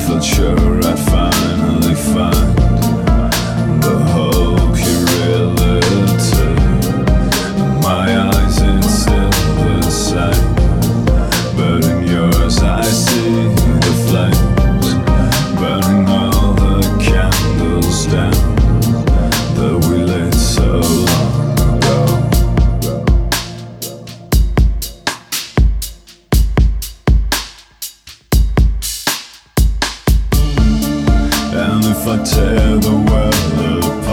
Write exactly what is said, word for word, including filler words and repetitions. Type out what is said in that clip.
felt sure I'd finally find the hope you really took. In my eyes it's still the same, but in yours I see the flames, burning all the candles down that we lit so long ago. And if I tear the world apart,